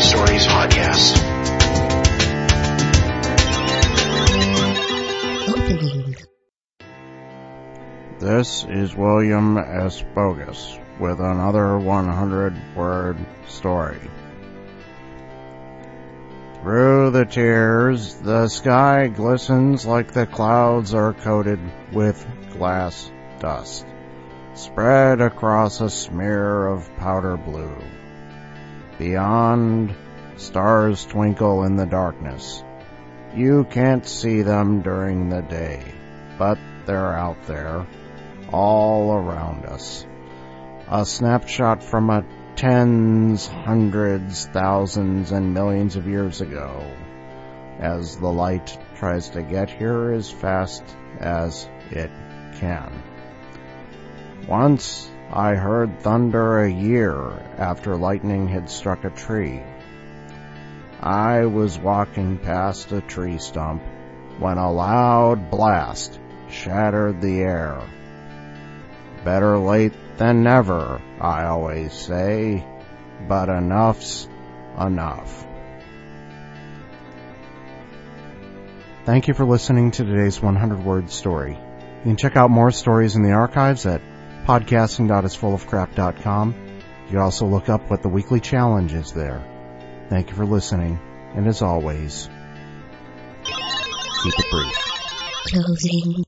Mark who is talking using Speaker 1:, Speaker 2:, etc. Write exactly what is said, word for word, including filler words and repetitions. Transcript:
Speaker 1: Stories podcast.
Speaker 2: Opening.
Speaker 3: This is William S. Bogus with another one hundred word story. Through the tears, the sky glistens like the clouds are coated with glass dust, spread across a smear of powder blue. Beyond, stars twinkle in the darkness. You can't see them during the day, but they're out there, all around us. A snapshot from a tens, hundreds, thousands, and millions of years ago, as the light tries to get here as fast as it can. Once I heard thunder a year after lightning had struck a tree. I was walking past a tree stump when a loud blast shattered the air. Better late than never, I always say, but enough's enough. Thank you for listening to today's one hundred word story. You can check out more stories in the archives at podcasting dot is full of crap dot com. You can also look up what the weekly challenge is there. Thank you for listening, and as always, keep it brief.
Speaker 2: Closing.